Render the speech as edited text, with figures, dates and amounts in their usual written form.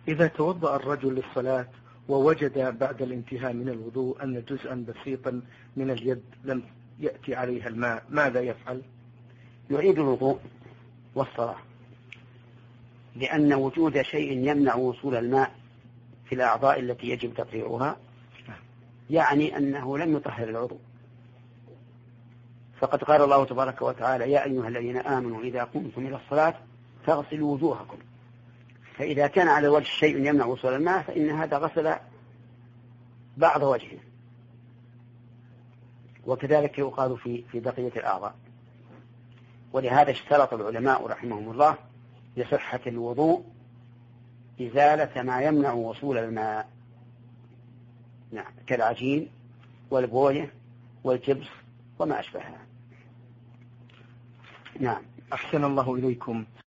إذا توضأ الرجل للصلاة ووجد بعد الانتهاء من الوضوء أن جزءا بسيطا من اليد لم يأتي عليها الماء، ماذا يفعل؟ يعيد الوضوء والصلاة، لأن وجود شيء يمنع وصول الماء في الأعضاء التي يجب تطهيرها يعني أنه لم يطهر العضو. فقد قال الله تبارك وتعالى: يا أيها الذين آمنوا إذا قمتم إلى الصلاة فاغسلوا وجوهكم. فإذا كان على الوجه شيء يمنع وصول الماء فإن هذا غسل بعض وجهه. وكذلك يقال في بقية الأعضاء. ولهذا اشترط العلماء رحمهم الله لصحة الوضوء إزالة ما يمنع وصول الماء، نعم، كالعجين والبوية والجبس وما أشبهها. نعم. أحسن الله إليكم.